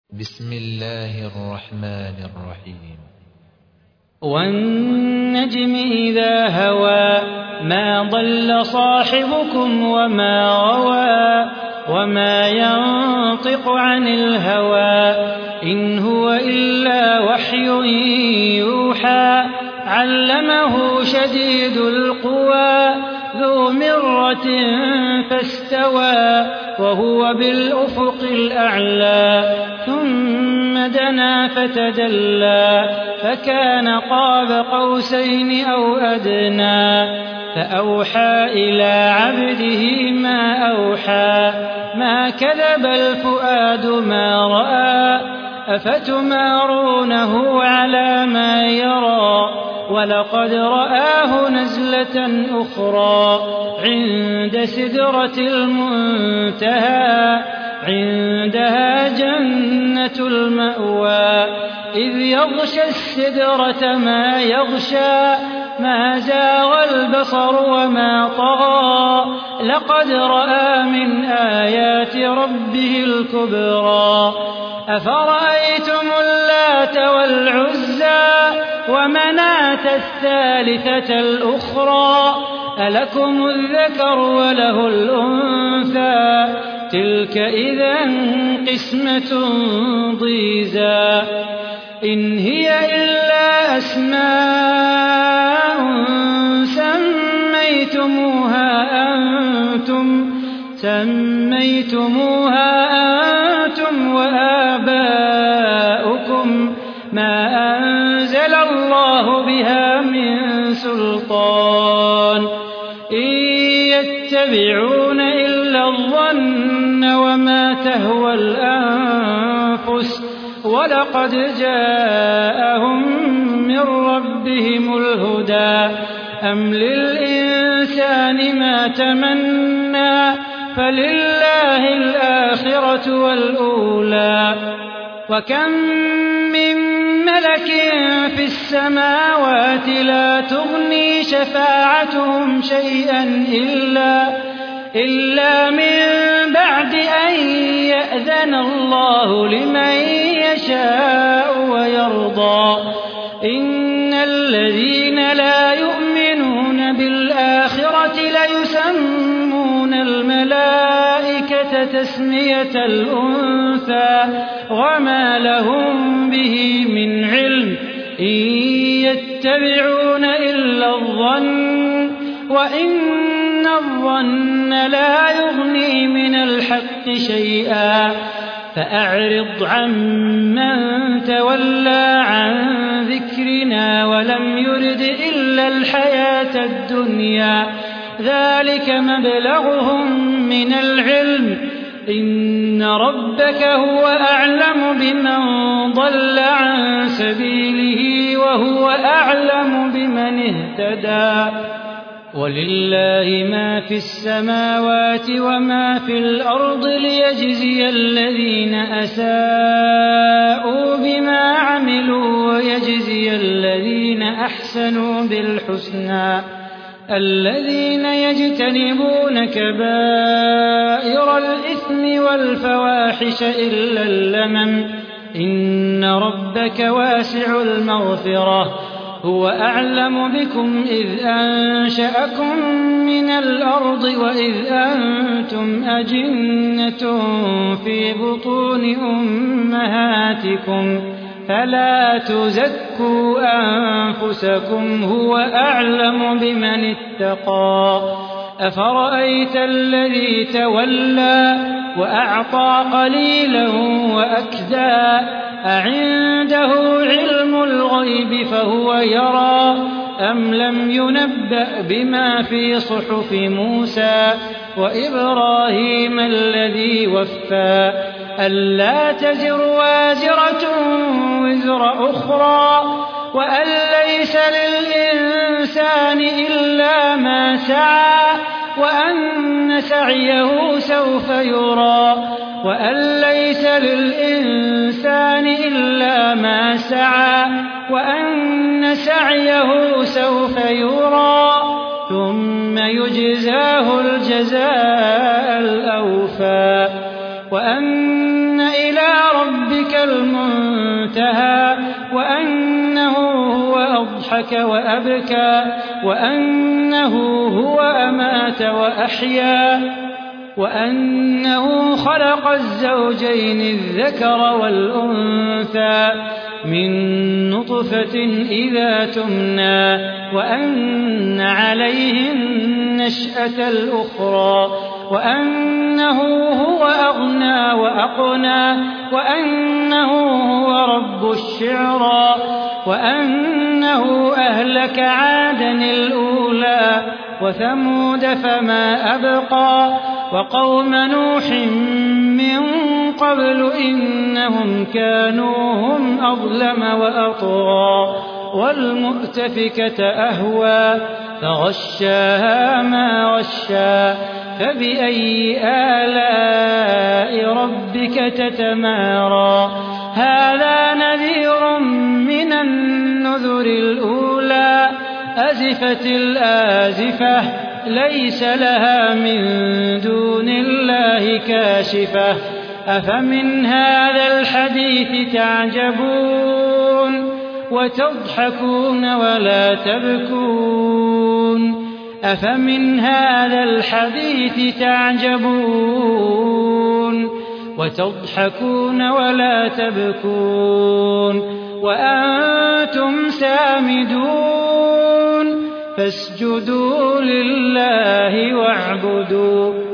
بسم الله الرحمن الرحيم. والنجم إذا هوى ما ضل صاحبكم وما غوى وما ينطق عن الهوى إن هو إلا وحي يوحى علمه شديد القوى ذو مرة فاستوى وهو بالأفق الأعلى ثم دنا فتدلى فكان قاب قوسين أو أدنى فأوحى إلى عبده ما أوحى ما كذب الفؤاد ما رأى أفتمارونه على ما يرى ولقد رآه نزلة أخرى عند سدرة المنتهى عندها جنة المأوى إذ يغشى السدرة ما يغشى ما زاغ البصر وما طغى لقد رأى من آيات ربه الكبرى أفرأيتم اللات والعزى ومناة الثالثة الأخرى ألكم الذكر وله الأنثى تلك إذا قسمة ضيزى إن هي إلا أسماء سميتموها أنتم وآباؤكم ما أنزل الله بها من سلطان إن يتبعون إلا الظن وما تهوى الأنفس ولقد جاءهم من ربهم الهدى أم للإنسان ما تمنى فلله الآخرة والأولى وكم من ملك في السماوات لا تغني شفاعتهم شيئا إلا من بعد أن يأذن الله لمن يشاء ويرضى إن الذين لا يؤمنون بالآخرة ليسمون الملائكة تسمية الأنثى وما لهم به من علم إن يتبعون إلا الظن وإن الظن لا يغني من الحق شيئا فأعرض عمن تولى عن ذكرنا ولم يرد إلا الحياة الدنيا ذلك مبلغهم من العلم إن ربك هو أعلم بمن ضل عن سبيله وهو أعلم بمن اهتدى ولله ما في السماوات وما في الأرض ليجزي الذين أساءوا بما عملوا ويجزي الذين أحسنوا بالحسنى الذين يجتنبون كبائر الإثم والفواحش إلا اللمم إن ربك واسع المغفرة هو أعلم بكم إذ أنشأكم من الأرض وإذ أنتم أجنة في بطون أمهاتكم فلا تزكوا أنفسكم هو أعلم بمن اتقى أفرأيت الذي تولى وأعطى قليلا وأكدى أعنده علم الغيب فهو يرى أم لم ينبأ بما في صحف موسى وإبراهيم الذي وفى ألا تزر وازرة وزر أخرى وأن ليس للإنسان إلا ما سعى وأن سعيه سوف يرى وأن ليس للإنسان إلا ما سعى وأن سعيه سوف يرى ثم يجزاه الجزاء الأوفى وأن إلى ربك المنتهى وأنه هو أضحك وأبكى وأنه هو أمات وأحيا وأنه خلق الزوجين الذكر والأنثى من نطفة إذا تمنى وأن عليه النشأة الأخرى وأنه هو أغنى وأقنى وأنه هو رب الشعرى وأنه أهلك عادا الأولى وثمود فما أبقى وقوم نوح من قبل إنهم كانوا هم أظلم وأطغى والمؤتفكة أهوى فغشاها ما غشى فبأي آلاء ربك تتمارى هذا نذير من النذر الأولى أزفت الآزفة ليس لها من دون الله كاشفة أفمن هذا الحديث تعجبون وتضحكون ولا تبكون أفمن هذا الحديث تعجبون وتضحكون ولا تبكون وأنتم سامدون فاسجدوا لله واعبدوا